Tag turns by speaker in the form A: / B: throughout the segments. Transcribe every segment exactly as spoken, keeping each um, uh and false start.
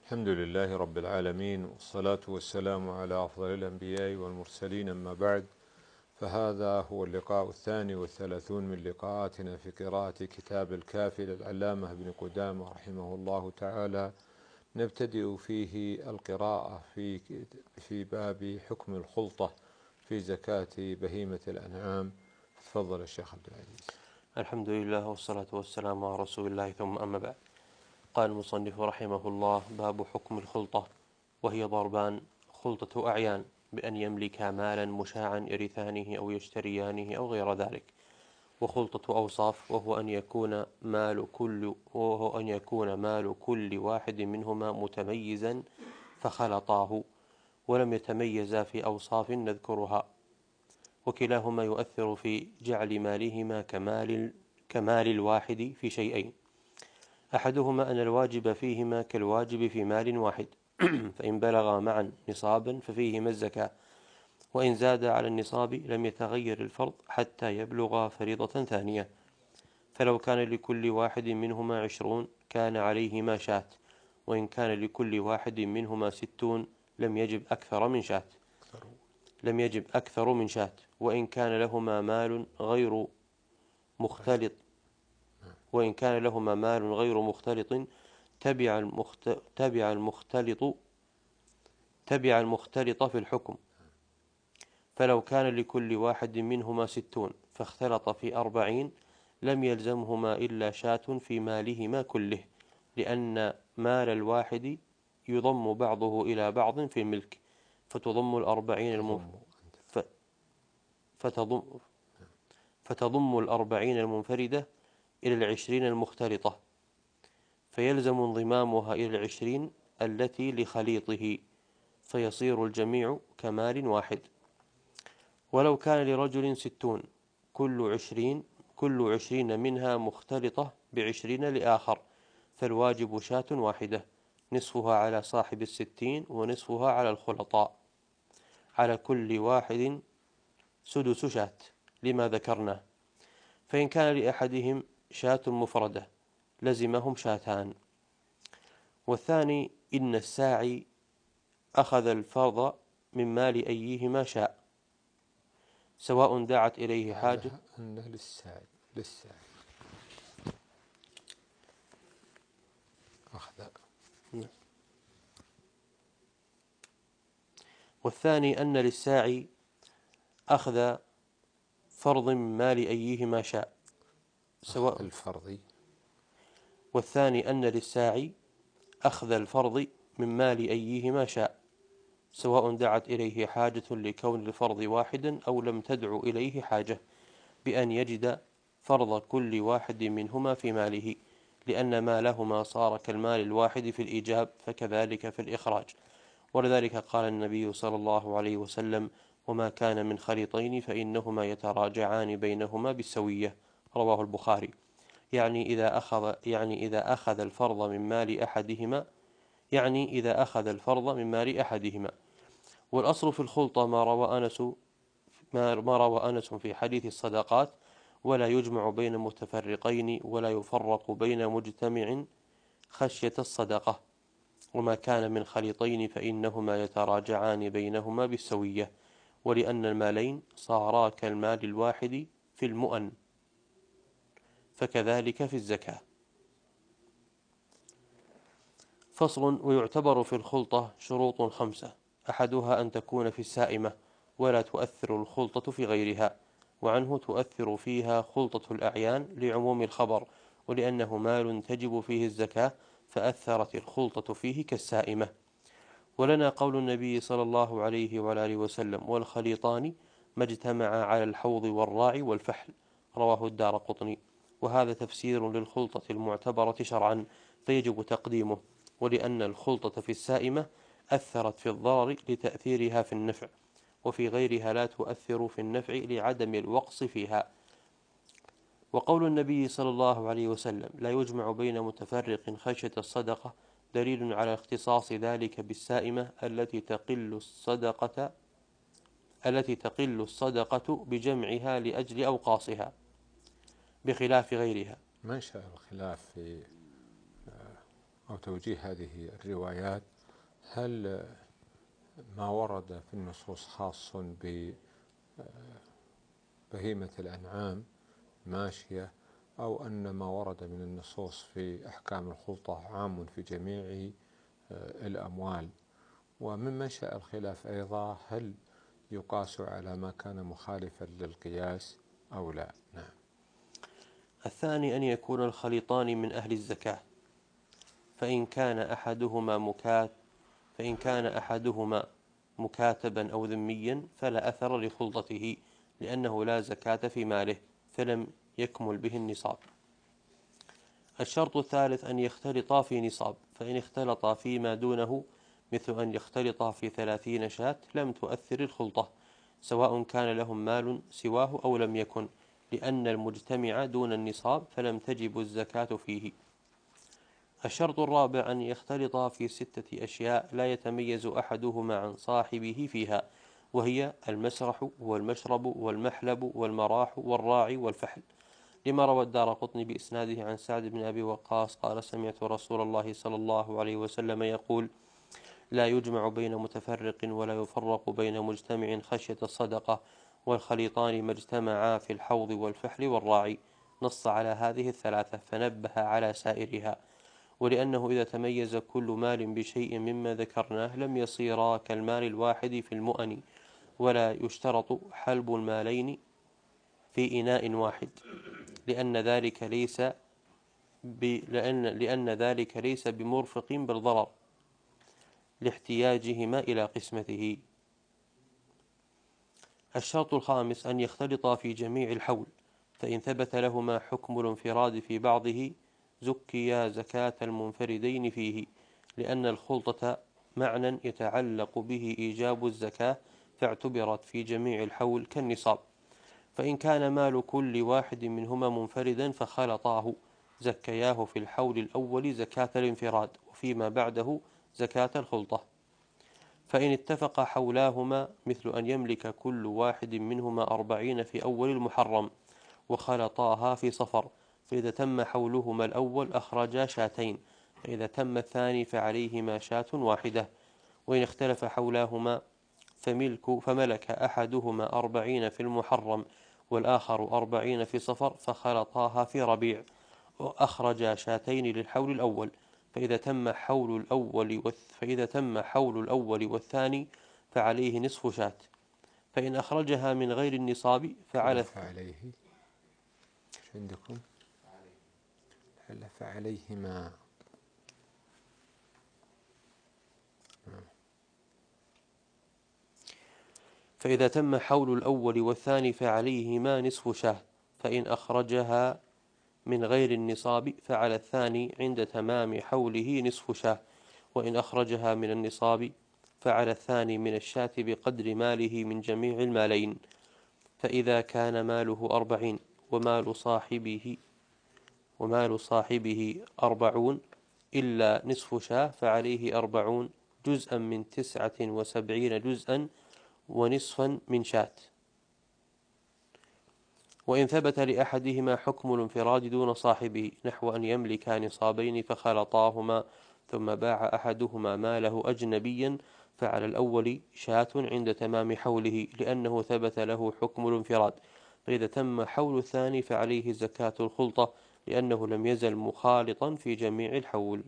A: الحمد لله رب العالمين، والصلاة والسلام على أفضل الأنبياء والمرسلين، أما بعد، فهذا هو اللقاء الثاني والثلاثون من لقاءاتنا في قراءة كتاب الكافي للعلامة ابن قدامة رحمه الله تعالى. نبتدئ فيه القراءة في في باب حكم الخلطة في زكاة بهيمة الأنعام. تفضل الشيخ عبد العزيز.
B: الحمد لله والصلاة والسلام على رسول الله، ثم أما بعد. قال المصنف رحمه الله: باب حكم الخلطة، وهي ضربان: خلطة أعيان بأن يملكا مالا مشاعا يرثانه أو يشتريانه أو غير ذلك، وخلطة أوصاف، وهو أن يكون مال كل وهو أن يكون مال كل واحد منهما متميزا فخلطاه، ولم يتميزا في أوصاف نذكرها، وكلاهما يؤثر في جعل مالهما كمال كمال الواحد في شيئين: أحدهما أن الواجب فيهما كالواجب في مال واحد فإن بلغا معا نصابا ففيهما الزكاة، وإن زاد على النصاب لم يتغير الفرض حتى يبلغا فريضة ثانية. فلو كان لكل واحد منهما عشرون كان عليهما شاة، وإن كان لكل واحد منهما ستون لم يجب أكثر من شاة لم يجب أكثر من شاة وإن كان لهما مال غير مختلط وإن كان لهما مال غير مختلط تبع المخت... تبع المختلط تبع المختلط في الحكم. فلو كان لكل واحد منهما ستون فاختلط في أربعين لم يلزمهما إلا شاة في مالهما كله، لأن مال الواحد يضم بعضه إلى بعض في الملك، فتضم الأربعين المنف... ف... فتضم فتضم الأربعين المنفردة إلى العشرين المختلطة، فيلزم انضمامها إلى العشرين التي لخليطه، فيصير الجميع كمال واحد. ولو كان لرجل ستون كل عشرين كل عشرين منها مختلطة بعشرين لآخر، فالواجب شاة واحدة، نصفها على صاحب الستين ونصفها على الخلطاء، على كل واحد سدس شاة لما ذكرناه. فإن كان لأحدهم شاة مفردة لزمهم شاتان. والثاني إن الساعي أخذ الفرض من مال أيهما شاء، سواء دعت إليه حاجة.
A: أنه للساعي للساعي أخذ.
B: والثاني أن للساعي أخذ فرض من مال أيهما شاء، سواء
A: الفرضي.
B: والثاني أن للساعي أخذ الفرض من مال أيهما شاء، سواء دعت إليه حاجة لكون الفرض واحدا أو لم تدع إليه حاجة، بأن يجد فرض كل واحد منهما في ماله، لأن مالهما صار كالمال الواحد في الإيجاب، فكذلك في الإخراج. ولذلك قال النبي صلى الله عليه وسلم: وما كان من خليطين فإنهما يتراجعان بينهما بالسوية. رواه البخاري. يعني إذا أخذ يعني إذا أخذ الفرض من مال أحدهما يعني إذا أخذ الفرض من مال أحدهما. والأصل في الخلطة ما روى أنس ما روى أنس في حديث الصدقات: ولا يجمع بين متفرقين ولا يفرق بين مجتمع خشية الصدقة. وما كان من خليطين فإنهما يتراجعان بينهما بالسوية، ولأن المالين صارا كالمال الواحد في المؤن، فكذلك في الزكاة. فصل. ويعتبر في الخلطة شروط خمسة: أحدها أن تكون في السائمة، ولا تؤثر الخلطة في غيرها، وعنه تؤثر فيها خلطة الأعيان لعموم الخبر، ولأنه مال تجب فيه الزكاة فأثرت الخلطة فيه كالسائمة. ولنا قول النبي صلى الله عليه وعلى آله وسلم: والخليطان ما اجتمعا على الحوض والراع والفحل. رواه الدارقطني. وهذا تفسير للخلطة المعتبرة شرعا، فيجب تقديمه، ولأن الخلطة في السائمة أثرت في الضرر لتأثيرها في النفع، وفي غيرها لا تؤثر في النفع لعدم الوقص فيها. وقول النبي صلى الله عليه وسلم: لا يجمع بين متفرق خشية الصدقة، دليل على اختصاص ذلك بالسائمة التي تقل الصدقة التي تقل الصدقة بجمعها لأجل أوقاصها، بخلاف غيرها.
A: منشأ الخلاف في أو توجيه هذه الروايات، هل ما ورد في النصوص خاص ببهيمة الأنعام ماشية، أو أن ما ورد من النصوص في أحكام الخلطة عام في جميع الأموال؟ ومن منشأ الخلاف أيضا هل يقاس على ما كان مخالفا للقياس أو لا؟ نعم.
B: الثاني أن يكون الخليطان من أهل الزكاة، فإن كان أحدهما مكات فإن كان أحدهما مكاتبا أو ذميا فلا أثر لخلطته، لأنه لا زكاة في ماله فلم يكمل به النصاب. الشرط الثالث أن يختلطا في نصاب، فإن اختلطا فيما دونه مثل أن يختلطا في ثلاثين شاة لم تؤثر الخلطة، سواء كان لهم مال سواه أو لم يكن، لأن المجتمع دون النصاب فلم تجب الزكاة فيه. الشرط الرابع أن يختلطا في ستة أشياء لا يتميز أحدهما عن صاحبه فيها، وهي المسرح والمشرب والمحلب والمراح والراعي والفحل، لما روى الدارقطني بإسناده عن سعد بن أبي وقاص قال: سمعت رسول الله صلى الله عليه وسلم يقول: لا يجمع بين متفرق ولا يفرق بين مجتمع خشية الصدقة، والخليطان ما اجتمعا في الحوض والفحل والراعي. نص على هذه الثلاثة فنبه على سائرها، ولأنه إذا تميز كل مال بشيء مما ذكرناه لم يصيرا كالمال الواحد في المؤن، ولا يشترط حلب المالين في إناء واحد، لأن ذلك ليس ب... لأن... لأن ذلك ليس بمرفق بالضرر لاحتياجهما إلى قسمته. الشرط الخامس أن يختلطا في جميع الحول، فإن ثبت لهما حكم الانفراد في بعضه زكيا زكاة المنفردين فيه، لأن الخلطة معنى يتعلق به إيجاب الزكاة، فاعتبرت في جميع الحول كالنصاب. فإن كان مال كل واحد منهما منفردا فخلطاه زكياه في الحول الأول زكاة الانفراد، وفيما بعده زكاة الخلطة. فإن اتفق حولاهما مثل أن يملك كل واحد منهما أربعين في أول المحرم وخلطاها في صفر، فإذا تم حولهما الأول أخرجا شاتين، فإذا تم الثاني فعليهما شاة واحدة. وإن اختلف حولاهما فملك فملك أحدهما أربعين في المحرم والآخر أربعين في صفر فخلطاها في ربيع وأخرجا شاتين للحول الأول، فإذا تم حول الأول والث... فإذا تم حول الأول والثاني فعليه نصف شاة، فإن أخرجها من غير النصاب فعلى
A: فعليه ايش عندكم؟ هلا فعليهما.
B: فإذا تم حول الأول والثاني فعليهما نصف شاة، فإن أخرجها من غير النصاب فعلى الثاني عند تمام حوله نصف شاة، وإن أخرجها من النصاب فعلى الثاني من الشاة بقدر ماله من جميع المالين. فإذا كان ماله أربعين ومال صاحبه ومال صاحبه أربعون إلا نصف شاة فعليه أربعون جزءا من تسعة وسبعين جزءا ونصفا من شاة. وإن ثبت لأحدهما حكم الانفراد دون صاحبه نحو أن يملك نصابين فخلطاهما ثم باع أحدهما ماله أجنبيا فعلى الأول شاة عند تمام حوله، لأنه ثبت له حكم الانفراد. فإذا تم حول الثاني فعليه زكاة الخلطة، لأنه لم يزل مخالطا في جميع الحول.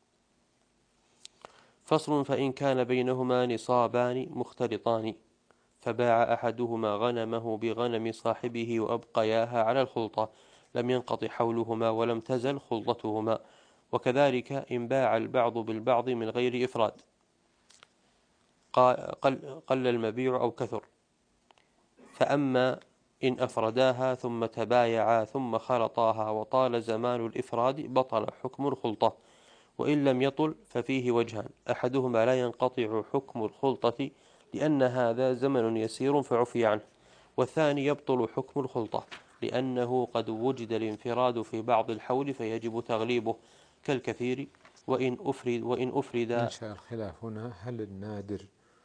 B: فصل: فإن كان بينهما نصابان مختلطان فباع أحدهما غنمه بغنم صاحبه وأبقياها على الخلطة لم ينقطع حولهما ولم تزل خلطتهما، وكذلك إن باع البعض بالبعض من غير إفراد قل, قل المبيع أو كثر. فأما إن أفرداها ثم تبايعا ثم خلطاها وطال زمان الإفراد بطل حكم الخلطة، وإن لم يطل ففيه وجهان: أحدهما لا ينقطع حكم الخلطة لأن هذا زمن يسير فعفي عنه، والثاني يبطل حكم الخلطة لأنه قد وجد الانفراد في بعض الحول فيجب تغليبه كالكثير. وإن أفرد وإن أفرد
A: منشأ الخلاف هنا هل النادر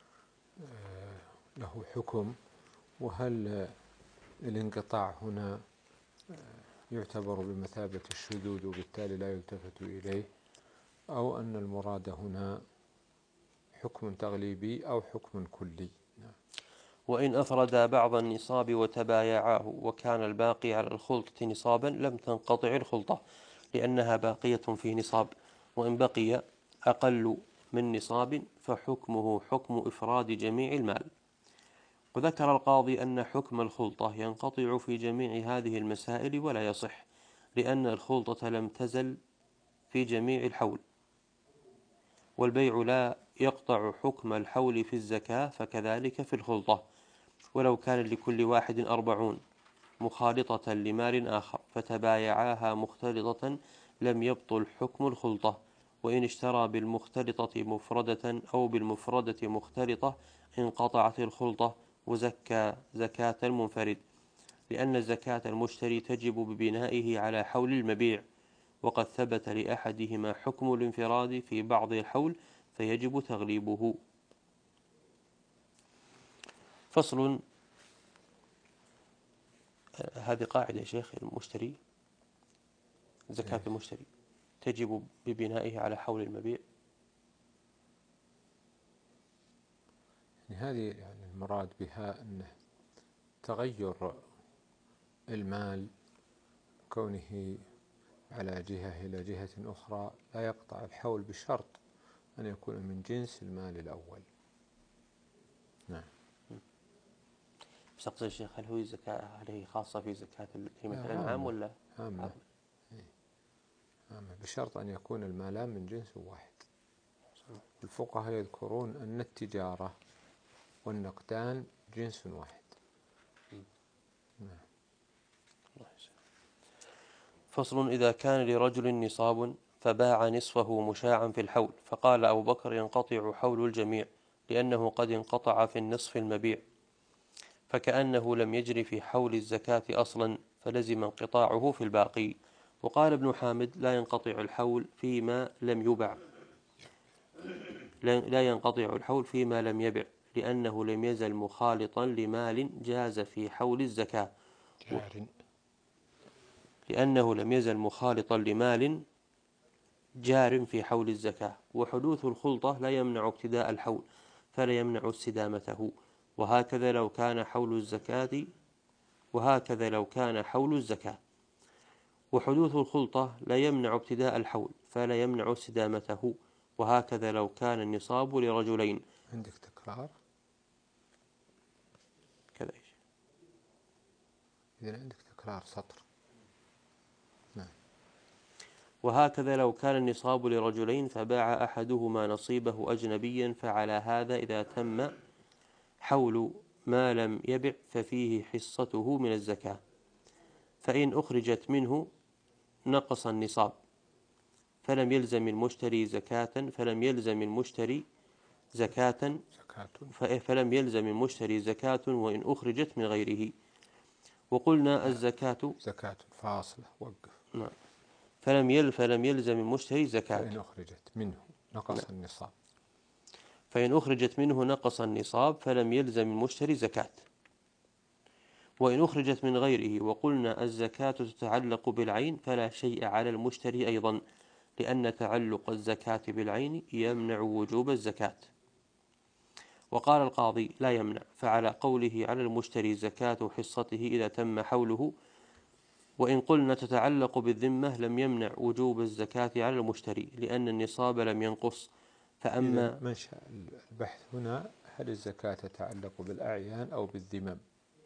A: له حكم، وهل الانقطاع هنا يعتبر بمثابة الشذوذ وبالتالي لا يلتفت إليه، أو أن المراد هنا حكم تغليبي أو حكم كلي.
B: وإن أفردا بعض النصاب وتبايعاه وكان الباقي على الخلطة نصابا لم تنقطع الخلطة لأنها باقية في نصاب، وإن بقي أقل من نصاب فحكمه حكم إفراد جميع المال. وذكر القاضي أن حكم الخلطة ينقطع في جميع هذه المسائل ولا يصح، لأن الخلطة لم تزل في جميع الحول، والبيع لا يقطع حكم الحول في الزكاة، فكذلك في الخلطة. ولو كان لكل واحد أربعون مخالطة لمال آخر فتبايعاها مختلطة لم يبطل حكم الخلطة، وإن اشترى بالمختلطة مفردة أو بالمفردة مختلطة انقطعت الخلطة وزكى زكاة المنفرد، لأن زكاة المشتري تجب ببنائه على حول المبيع، وقد ثبت لأحدهما حكم الانفراد في بعض الحول فيجب تغليبه. فصل. هذه قاعدة يا شيخ. المشتري زكاة المشتري تجب ببنائه على حول المبيع.
A: يعني هذه يعني المراد بها أنه تغير المال كونه على جهة إلى جهة أخرى لا يقطع الحول بشرط أن يكون من جنس المال الأول. نعم.
B: بس أقصد الشيخ، هل هو زكاة هل هي خاصة في زكاة قيمة
A: لا،
B: الأنعام
A: عامة
B: ولا
A: عامة عامة بشرط أن يكون المالان من جنس واحد. الفقهاء يذكرون أن التجارة والنقدان جنس واحد. نعم.
B: فصل. إذا كان لرجل نصاب فباع نصفه مشاعا في الحول، فقال أبو بكر ينقطع حول الجميع لأنه قد انقطع في النصف المبيع، فكأنه لم يجري في حول الزكاة أصلا، فلزم انقطاعه في الباقي. وقال ابن حامد لا ينقطع الحول فيما لم يبع لا ينقطع الحول فيما لم يبع لأنه لم يزل مخالطا لمال جاز في حول الزكاة
A: جار
B: لأنه لم يزل مخالطا لمال جار في حول الزكاة. وحدوث الخلطة لا يمنع ابتداء الحول فلا يمنع استدامته، وهكذا لو كان حول الزكاة وهكذا لو كان حول الزكاة وحدوث الخلطة لا يمنع ابتداء الحول فلا يمنع استدامته، وهكذا لو كان النصاب لرجلين.
A: عندك تكرار
B: كذا
A: إذا عندك تكرار سطر. نعم.
B: وهكذا لو كان النصاب لرجلين فباع أحدهما نصيبه أجنبيا، فعلى هذا إذا تم حول ما لم يبع ففيه حصته من الزكاة، فإن أخرجت منه نقص النصاب فلم يلزم المشتري زكاة فلم يلزم المشتري زكاة
A: زكاة
B: فلم يلزم المشتري زكاة وإن أخرجت من غيره. وقلنا الزكاة
A: زكاة فاصلة وقف.
B: نعم. فلم يل فلم يلزم المشتري زكاة
A: فإن أخرجت منه نقص
B: نعم.
A: النصاب
B: فإن أخرجت منه نقص النصاب فلم يلزم المشتري زكاة وإن أخرجت من غيره. وقلنا الزكاة تتعلق بالعين فلا شيء على المشتري أيضا، لأن تعلق الزكاة بالعين يمنع وجوب الزكاة. وقال القاضي لا يمنع، فعلى قوله على المشتري زكاة حصته إذا تم حوله. وإن قلنا تتعلق بالذمة لم يمنع وجوب الزكاة على المشتري لأن النصاب لم ينقص. فأما
A: منشأ البحث هنا هل الزكاة تتعلق بالأعيان أو بالذمم؟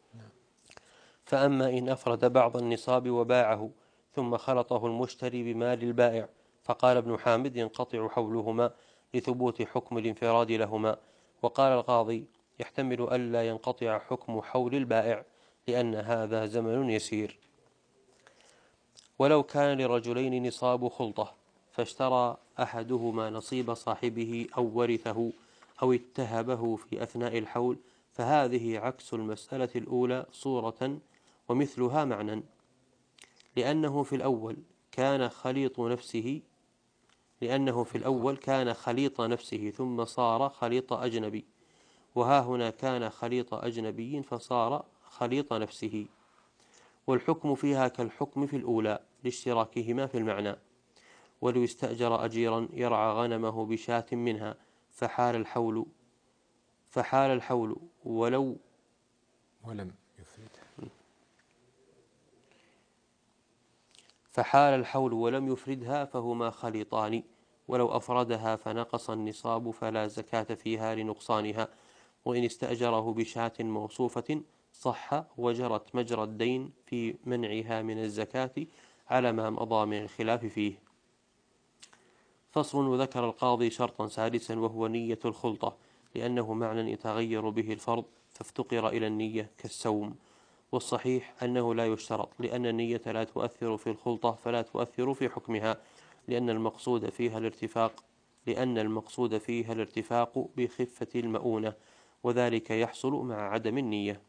B: فأما إن أفرد بعض النصاب وباعه ثم خلطه المشتري بمال البائع، فقال ابن حامد ينقطع حولهما لثبوت حكم الانفراد لهما. وقال القاضي يحتمل ألا ينقطع حكم حول البائع لأن هذا زمن يسير. ولو كان لرجلين نصاب خلطة فاشترى أحدهما نصيب صاحبه أو ورثه أو اتهبه في أثناء الحول، فهذه عكس المسألة الأولى صورة ومثلها معنى، لأنه في الأول كان خليط نفسه لأنه في الأول كان خليط نفسه ثم صار خليط أجنبي، وها هنا كان خليط أجنبي فصار خليط نفسه، والحكم فيها كالحكم في الأولى لاشتراكهما في المعنى. ولو استأجر أجيرا يرعى غنمه بشاة منها فحال الحول فحال الحول ولو
A: ولم يفردها
B: فحال الحول ولم يفردها فهما خليطان، ولو أفردها فنقص النصاب فلا زكاة فيها لنقصانها، وإن استأجره بشاة موصوفة صح وجرت مجرى الدين في منعها من الزكاة على ما مضى من الخلاف فيه. فصل. وذكر القاضي شرطا سادسا وهو نية الخلطة، لأنه معنى يتغير به الفرض فافتقر إلى النية كالسوم، والصحيح أنه لا يشترط، لأن النية لا تؤثر في الخلطة فلا تؤثر في حكمها، لأن المقصود فيها الارتفاق لأن المقصود فيها الارتفاق بخفة المؤونة، وذلك يحصل مع عدم النية.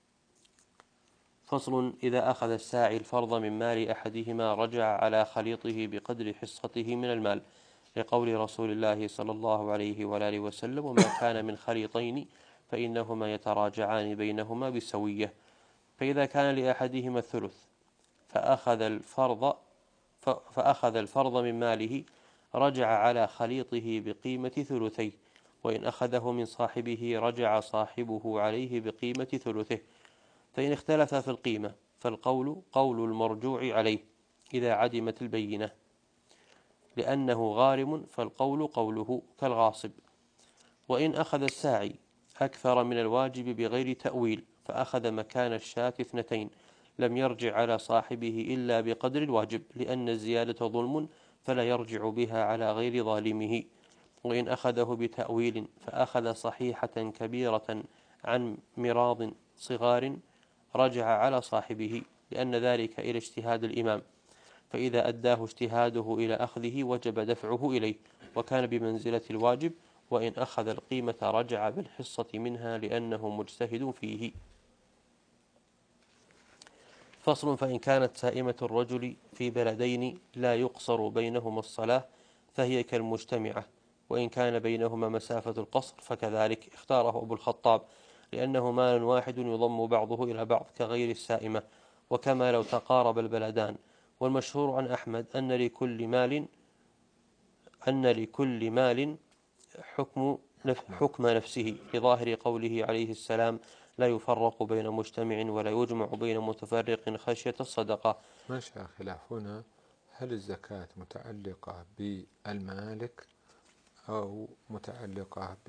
B: فصل. إذا أخذ الساعي الفرض من مال أحدهما رجع على خليطه بقدر حصته من المال، لقول رسول الله صلى الله عليه وآله وسلم: وما كان من خليطين فإنهما يتراجعان بينهما بسوية. فإذا كان لأحدهما الثلث فأخذ الفرض فأخذ الفرض من ماله رجع على خليطه بقيمة ثلثيه، وإن أخذه من صاحبه رجع صاحبه عليه بقيمة ثلثه. فإن اختلف في القيمة فالقول قول المرجوع عليه إذا عدمت البينة، لأنه غارم فالقول قوله كالغاصب. وإن أخذ الساعي أكثر من الواجب بغير تأويل فأخذ مكان الشاة اثنتين لم يرجع على صاحبه إلا بقدر الواجب، لأن الزيادة ظلم فلا يرجع بها على غير ظالمه. وإن أخذه بتأويل فأخذ صحيحة كبيرة عن مراض صغار رجع على صاحبه، لأن ذلك إلى اجتهاد الإمام، فإذا أداه اجتهاده إلى أخذه وجب دفعه إليه وكان بمنزلة الواجب، وإن أخذ القيمة رجع بالحصة منها لأنه مجتهد فيه. فصل. فإن كانت سائمة الرجل في بلدين لا يقصر بينهما الصلاة فهي كالمجتمعة، وإن كان بينهما مسافة القصر فكذلك، اختاره أبو الخطاب لأنه مال واحد يضم بعضه إلى بعض كغير السائمة، وكما لو تقارب البلدان. والمشهور عن أحمد أن لكل مال أن لكل مال حكم حكم نفسه، لظاهر قوله عليه السلام: لا يفرق بين مجتمع ولا يجمع بين متفرق خشية الصدقة.
A: منشأ خلاف هنا: هل الزكاة متعلقة بالمالك أو متعلقة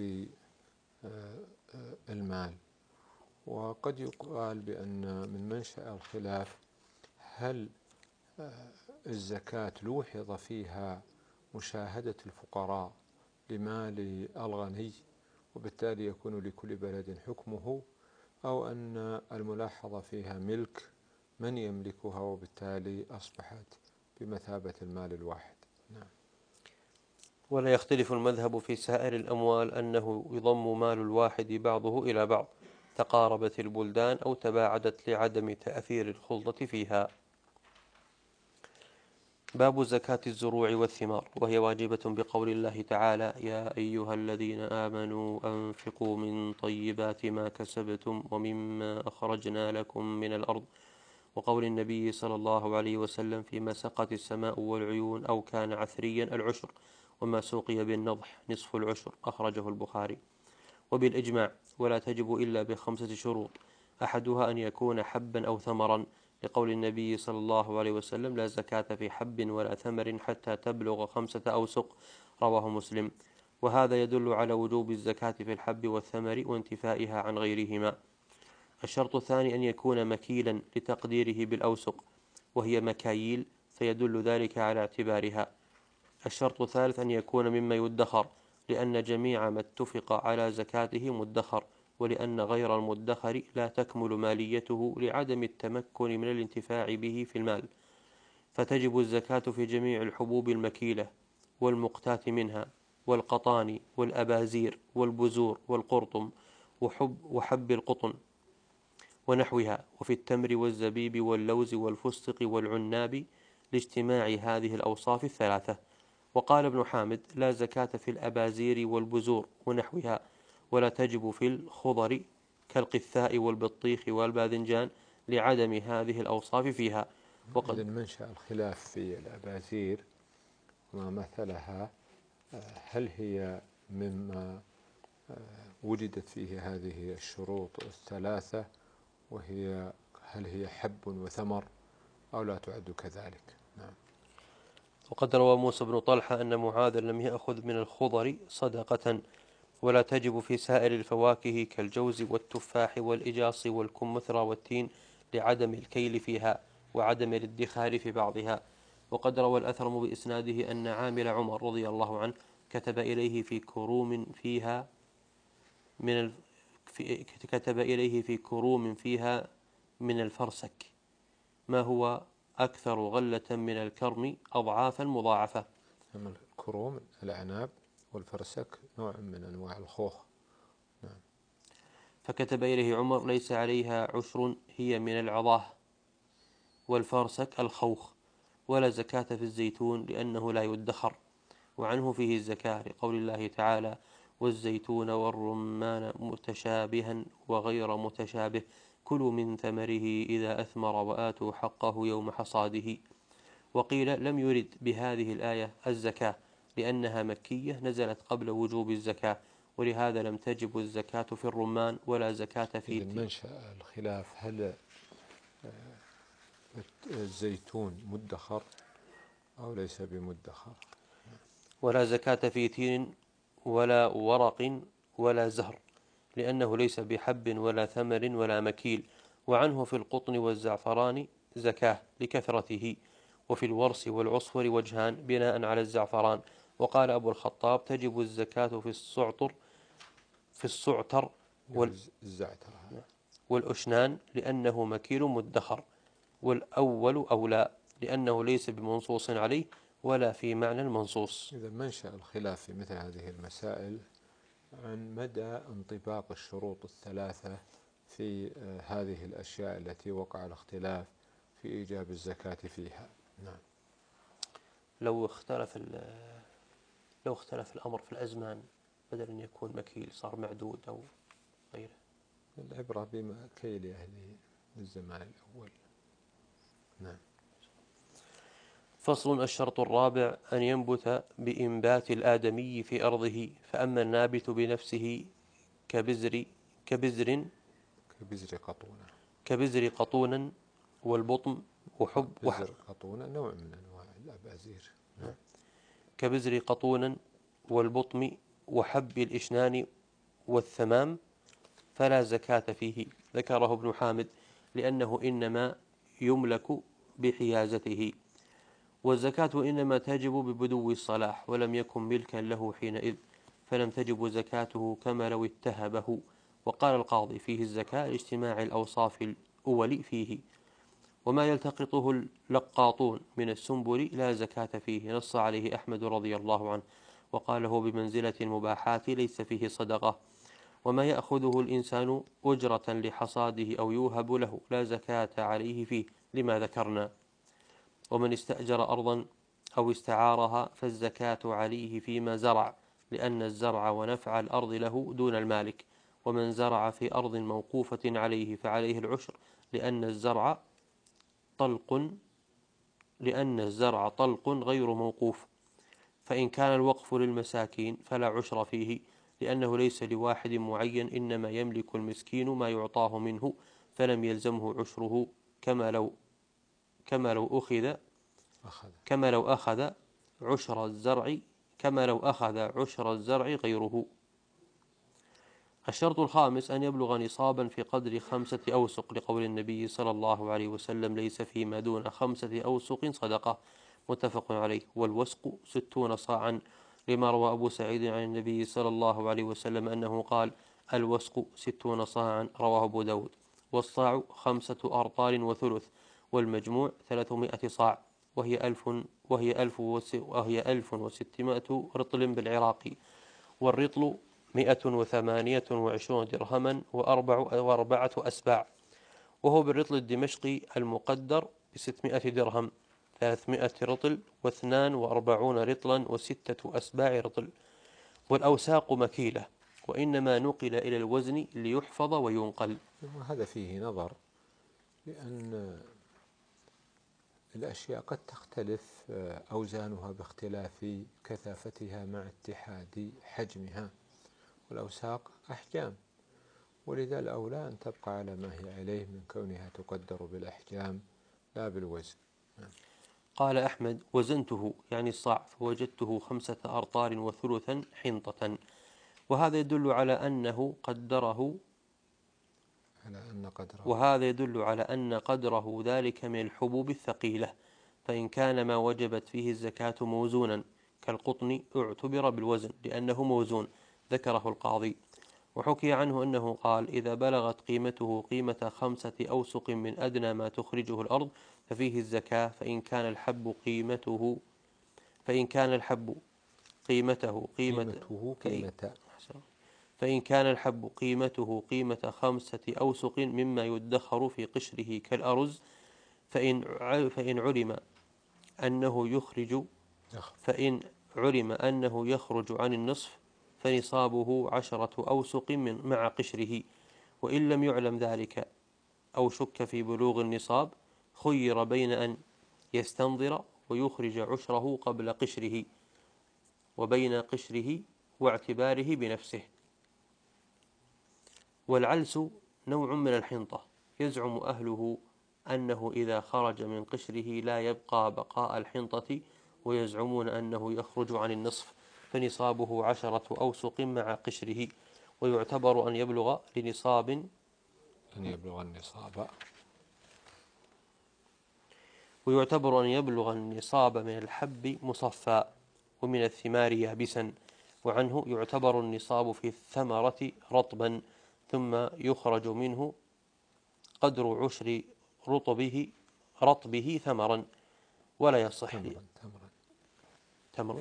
A: بالمال؟ وقد يقال بأن من منشأ الخلاف هل الزكاة لوحظ فيها مشاهدة الفقراء لمال الغني وبالتالي يكون لكل بلد حكمه، أو أن الملاحظة فيها ملك من يملكها وبالتالي أصبحت بمثابة المال الواحد. نعم.
B: ولا يختلف المذهب في سائر الأموال أنه يضم مال الواحد بعضه إلى بعض، تقاربت البلدان أو تباعدت لعدم تأثير الخلطة فيها. باب زكاة الزروع والثمار، وهي واجبة بقول الله تعالى: يا أيها الذين آمنوا أنفقوا من طيبات ما كسبتم ومما أخرجنا لكم من الأرض، وقول النبي صلى الله عليه وسلم: فيما سقت السماء والعيون أو كان عثريا العشر، وما سوقي بالنضح نصف العشر، أخرجه البخاري. وبالإجماع ولا تجب إلا بخمسة شروط، أحدها أن يكون حبا أو ثمرا، لقول النبي صلى الله عليه وسلم: لا زكاة في حب ولا ثمر حتى تبلغ خمسة أوسق، رواه مسلم. وهذا يدل على وجوب الزكاة في الحب والثمر وانتفائها عن غيرهما. الشرط الثاني أن يكون مكيلا لتقديره بالأوسق، وهي مكاييل، فيدل ذلك على اعتبارها. الشرط الثالث أن يكون مما يدخر، لأن جميع ما اتفق على زكاته مدخر، ولأن غير المدخر لا تكمل ماليته لعدم التمكن من الانتفاع به في المال، فتجب الزكاة في جميع الحبوب المكيلة والمقتات منها، والقطان والأبازير والبزور والقرطم وحب, وحب القطن ونحوها، وفي التمر والزبيب واللوز والفستق والعناب لاجتماع هذه الأوصاف الثلاثة. وقال ابن حامد: لا زكاة في الأبازير والبزور ونحوها، ولا تجب في الخضر كالقثاء والبطيخ والباذنجان لعدم هذه الأوصاف فيها.
A: وقد إذن منشأ الخلاف في الأبازير ما مثلها هل هي مما وجدت فيه هذه الشروط الثلاثة، وهي هل هي حب وثمر أو لا تعد كذلك؟ نعم.
B: وقد روى موسى بن طلحة أن معاذ لم يأخذ من الخضر صدقة ولا تجب في سائر الفواكه كالجوز والتفاح والإجاص والكمثرى والتين لعدم الكيل فيها وعدم الادخار في بعضها. وقد روى الأثرم بإسناده أن عامل عمر رضي الله عنه كتب إليه في كروم فيها من ال... في... كتب إليه في كروم فيها من الفرسك ما هو أكثر غلة من الكرم أضعافا مضاعفة.
A: أما الكروم الأعناب، والفرسك نوع من أنواع الخوخ. نعم.
B: فكتب إليه عمر ليس عليها عشر، هي من العضاه، والفرسك الخوخ، ولا زكاة في الزيتون لأنه لا يدخر، وعنه فيه الزكاة لقول الله تعالى والزيتون والرمان متشابها وغير متشابه كلوا من ثمره إذا أثمر وآتوا حقه يوم حصاده. وقيل لم يرد بهذه الآية الزكاة لأنها مكية نزلت قبل وجوب الزكاة، ولهذا لم تجب الزكاة في الرمان ولا زكاة في
A: إذن منشأ الخلاف هل الزيتون مدخر أو ليس بمدخر.
B: ولا زكاة في تين ولا ورق ولا زهر لأنه ليس بحب ولا ثمر ولا مكيل. وعنه في القطن والزعفران زكاة لكثرته، وفي الورس والعصفر وجهان بناء على الزعفران. وقال أبو الخطاب تجب الزكاة في السعطر في السعتر والأشنان لأنه مكيل مدخر، والأول أولى لأنه ليس بمنصوص عليه ولا في معنى المنصوص.
A: إذا منشأ الخلاف في مثل هذه المسائل عن مدى انطباق الشروط الثلاثة في هذه الأشياء التي وقع الاختلاف في إيجاب الزكاة فيها. نعم.
B: لو اختلف لو اختلف الأمر في الأزمان بدل أن يكون مكيل صار معدود أو غيره.
A: العبرة بما كيل أهل الزمان الأول. نعم.
B: فصل. الشرط الرابع أن ينبت بإنبات الآدمي في أرضه، فأما النابت بنفسه كبزر كبزر
A: كبزر قطونة
B: كبزر قطونا والبطم وحب
A: بزر قطونة نوع من أنواع الأبازير. نعم.
B: كبزر قطونا والبطم وحب الإشنان والثمام فلا زكاة فيه، ذكره ابن حامد لأنه إنما يملك بحيازته، والزكاة إنما تجب ببدو الصلاح ولم يكن ملكا له حينئذ فلم تجب زكاته كما لو اتهبه. وقال القاضي فيه الزكاة لاجتماع الأوصاف الأول فيه. وما يلتقطه اللقاطون من السنبل لا زكاة فيه، نص عليه أحمد رضي الله عنه وقال هو بمنزلة المباحات ليس فيه صدقة. وما يأخذه الإنسان أجرة لحصاده أو يوهب له لا زكاة عليه فيه لما ذكرنا. ومن استأجر أرضا أو استعارها فالزكاة عليه فيما زرع لأن الزرع ونفع الأرض له دون المالك. ومن زرع في أرض موقوفة عليه فعليه العشر لأن الزرع طلق لأن الزرع طلق غير موقوف. فإن كان الوقف للمساكين فلا عشر فيه لأنه ليس لواحد معين، إنما يملك المسكين ما يعطاه منه فلم يلزمه عشره كما لو كما لو أخذ كما لو أخذ عشر الزرع كما لو أخذ عشر الزرع غيره. الشرط الخامس أن يبلغ نصابا في قدر خمسة أوسق لقول النبي صلى الله عليه وسلم ليس فيما دون خمسة أوسق صدقة، متفق عليه. والوسق ستون صاعا لما روى أبو سعيد عن النبي صلى الله عليه وسلم أنه قال الوسق ستون صاعا، رواه أبو داود. والصاع خمسة أرطال وثلث، والمجموع ثلاثمائة صاع، وهي ألف وهي ألف وهي ألف وستمائة رطل بالعراق. والرطل مئة وثمانية وعشرون درهما وأربع وأربعة أسباع، وهو بالرطل الدمشقي المقدر بستمائة درهم ثلاثمائة رطل واثنان وأربعون رطلا وستة أسباع رطل. والأوساق مكيلة، وإنما نقل إلى الوزن ليحفظ وينقل.
A: وهذا فيه نظر، لأن الأشياء قد تختلف أوزانها باختلاف كثافتها مع اتحاد حجمها، والأوساق أحجام، ولذا الأولى أن تبقى على ما هي عليه من كونها تقدر بالأحجام لا بالوزن.
B: قال أحمد: وزنته يعني الصاع فوجدته خمسة أرطال وثلثا حنطة. وهذا يدل على أنه قدره
A: على أن قدره
B: وهذا يدل على أن قدره ذلك من الحبوب الثقيلة، فإن كان ما وجبت فيه الزكاة موزونا كالقطن اعتبر بالوزن لأنه موزون، ذكره القاضي. وحكي عنه أنه قال: إذا بلغت قيمته قيمة خمسة أوسق من أدنى ما تخرجه الأرض ففيه الزكاة، فإن كان الحب قيمته فإن كان الحب قيمته قيمة
A: قيمته قيمة
B: فإن كان الحب قيمته قيمة خمسة أوسق مما يدخر في قشره كالأرز، فإن فإن علم أنه يخرج فإن علم أنه يخرج عن النصف فنصابه عشرة أوسق من مع قشره، وإن لم يعلم ذلك أو شك في بلوغ النصاب خير بين أن يستنظر ويخرج عشره قبل قشره وبين قشره واعتباره بنفسه. والعلس نوع من الحنطة، يزعم أهله أنه إذا خرج من قشره لا يبقى بقاء الحنطة، ويزعمون أنه يخرج عن النصف فنصابه عشرة أوسق مع قشره، ويعتبر أن يبلغ لنصاب
A: أن يبلغ النصاب
B: ويعتبر أن يبلغ النصاب من الحب مصفى ومن الثمار يابسا، وعنه يعتبر النصاب في الثمرة رطبا، ثم يخرج منه قدر عشر رطبه رطبه ثمرا، ولا يصح
A: تمرا تمرا
B: تمرا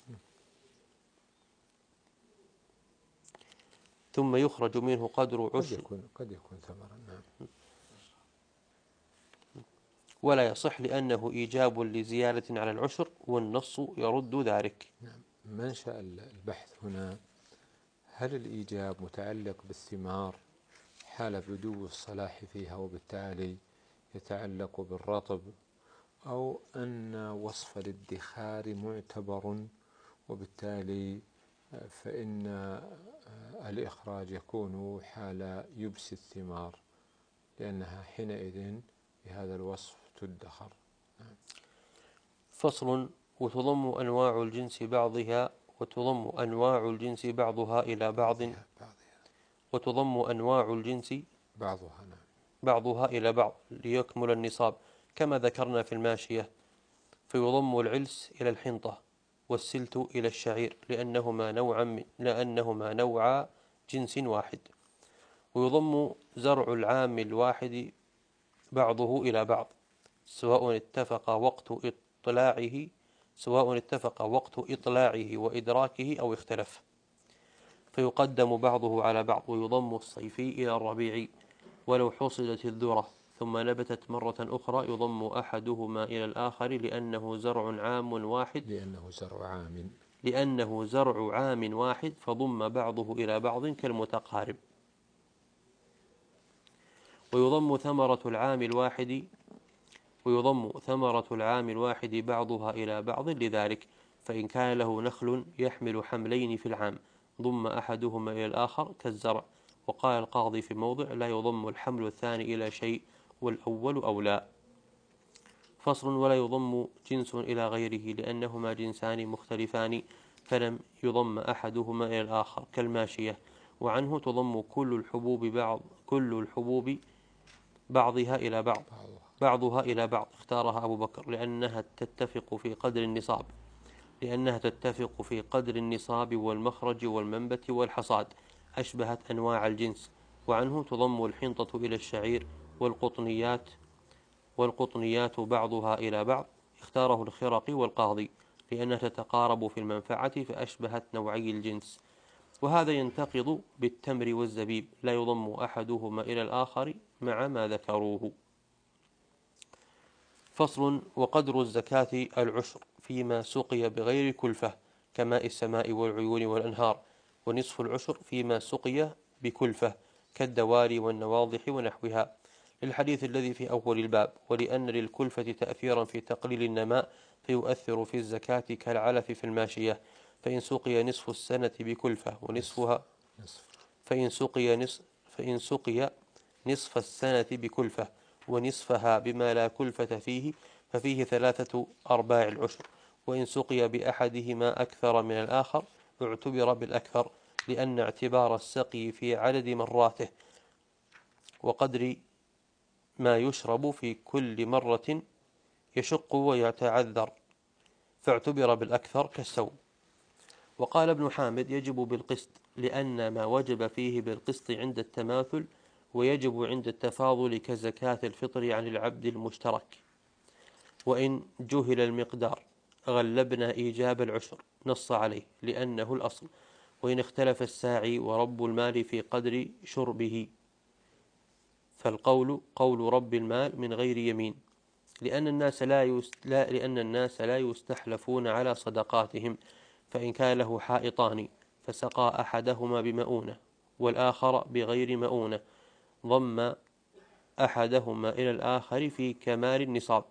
B: ثم يخرج منه قدر
A: قد
B: عشر
A: يكون قد يكون ثمرا. نعم.
B: ولا يصح لأنه إيجاب لزيادة على العشر، والنص يرد ذلك.
A: نعم. منشأ البحث هنا: هل الإيجاب متعلق بالثمار حال بدو الصلاح فيها وبالتالي يتعلق بالرطب، أو أن وصف الادخار معتبر وبالتالي فإن الإخراج يكون حال يبس الثمار لأنها حينئذ بهذا الوصف تدخر.
B: فصل: وتضم أنواع الجنس بعضها وتضم أنواع الجنس بعضها إلى بعض وتضم أنواع الجنس
A: بعضها نعم
B: بعضها إلى بعض ليكمل النصاب، كما ذكرنا في الماشية. فيضم العلس إلى الحنطة والسلت إلى الشعير لأنهما نوعا لأنهما نوع جنس واحد. ويضم زرع العام الواحد بعضه إلى بعض سواء اتفق وقت إطلاعه سواء اتفق وقت إطلاعه وإدراكه أو اختلف، فيقدم بعضه على بعض. ويضم الصيفي إلى الربيع ولو حصلت الذرة ثم نبتت مرة أخرى يضم أحدهما إلى الآخر لأنه زرع عام واحد
A: لأنه زرع عام
B: لأنه زرع عام واحد فضم بعضه إلى بعض كالمتقارب. ويضم ثمرة العام الواحد ويضم ثمرة العام الواحد بعضها إلى بعض لذلك، فإن كان له نخل يحمل حملين في العام ضم أحدهما إلى الآخر كالزرع. وقال القاضي في موضع: لا يضم الحمل الثاني إلى شيء والأول أولى. فصل: ولا يضم جنس إلى غيره لأنهما جنسان مختلفان فلم يضم أحدهما إلى الآخر كالماشية. وعنه تضم كل الحبوب بعض كل الحبوب بعضها إلى بعض بعضها إلى بعض اختارها أبو بكر لأنها تتفق في قدر النصاب لأنها تتفق في قدر النصاب والمخرج والمنبت والحصاد، أشبهت أنواع الجنس. وعنه تضم الحنطة إلى الشعير والقطنيات والقطنيات بعضها إلى بعض، اختاره الخرقي والقاضي لأنها تتقارب في المنفعة فأشبهت نوعي الجنس. وهذا ينتقض بالتمر والزبيب، لا يضم أحدهما إلى الآخر مع ما ذكروه. فصل: وقدر الزكاة العشر فيما سقي بغير كلفة كماء السماء والعيون والأنهار، ونصف العشر فيما سقي بكلفة كالدواري والنواضح ونحوها، للحديث الذي في أول الباب، ولأن للكلفة تأثيرا في تقليل النماء فيؤثر في الزكاة كالعلف في الماشية، فإن سقي نصف السنة بكلفة ونصفها فإن سقي نصف فإن سقي نصف السنة بكلفة ونصفها بما لا كلفة فيه ففيه ثلاثة أرباع العشر، وإن سقي بأحدهما أكثر من الآخر اعتبر بالأكثر، لأن اعتبار السقي في عدد مراته وقدر ما يشرب في كل مرة يشق ويتعذر، فاعتبر بالأكثر كالسوم. وقال ابن حامد يجب بالقسط، لأن ما وجب فيه بالقسط عند التماثل ويجب عند التفاضل كزكاة الفطر عن العبد المشترك. وإن جهل المقدار غلبنا إيجاب العشر نص عليه لأنه الأصل، وإن اختلف الساعي ورب المال في قدر شربه فالقول قول رب المال من غير يمين، لأن الناس لا, يست... لا لأن الناس لا يستحلفون على صدقاتهم، فإن كان له حائطان فسقى أحدهما بمؤونة والآخر بغير مؤونة ضم أحدهما إلى الآخر في كمال النصاب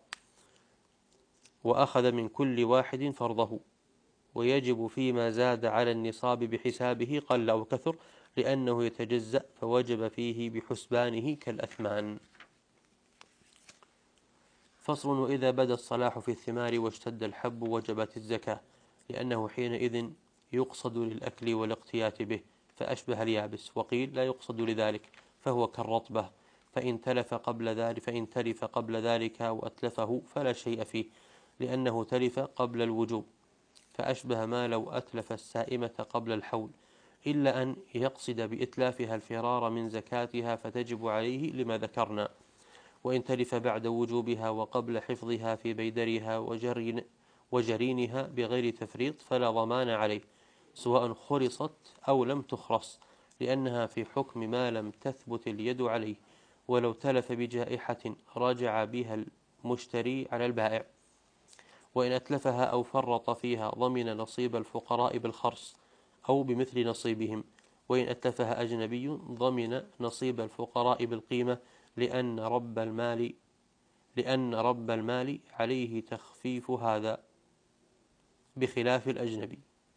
B: وأخذ من كل واحد فرضه، ويجب فيما زاد على النصاب بحسابه قل أو كثر، لأنه يتجزأ فوجب فيه بحسبانه كالأثمان. فصل. وإذا بدا الصلاح في الثمار واشتد الحب وجبت الزكاة، لأنه حينئذ يقصد للأكل والاقتيات به فأشبه اليابس، وقيل لا يقصد لذلك فهو كالرطبة، فإن تلف قبل ذلك فإن تلف قبل ذلك وأتلفه فلا شيء فيه، لأنه تلف قبل الوجوب، فأشبه ما لو أتلف السائمة قبل الحول، إلا أن يقصد بإتلافها الفرار من زكاتها فتجب عليه لما ذكرنا. وإن تلف بعد وجوبها وقبل حفظها في بيدرها وجرين وجرينها بغير تفريط فلا ضمان عليه، سواء خرصت أو لم تخرص، لأنها في حكم ما لم تثبت اليد عليه. ولو تلف بجائحة رجع بها المشتري على البائع. وإن أتلفها أو فرط فيها ضمن نصيب الفقراء بالخرص أو بمثل نصيبهم، وإن أتلفها أجنبي ضمن نصيب الفقراء بالقيمة، لأن رب المال لأن رب المال عليه تخفيف هذا بخلاف الأجنبي.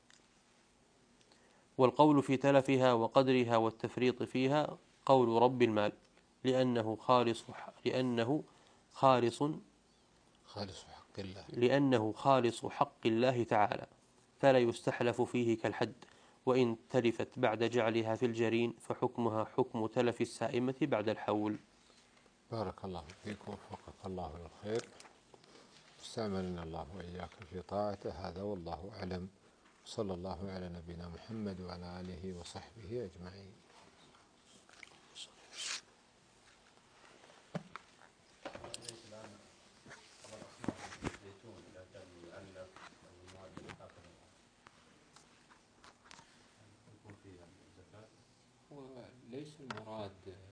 B: والقول في تلفها وقدرها والتفريط فيها قول رب المال، لأنه خالص لأنه خالص
A: خالص حق الله
B: لأنه خالص حق الله تعالى، فلا يستحلف فيه كالحد. وإن تلفت بعد جعلها في الجرين فحكمها حكم تلف السائمة بعد الحول.
A: بارك الله فيك ووفقك الله إلى الخير، استعملنا الله وإياك في طاعته، هذا والله أعلم. صلى الله على نبينا محمد وعلى آله وصحبه أجمعين. وليس المراد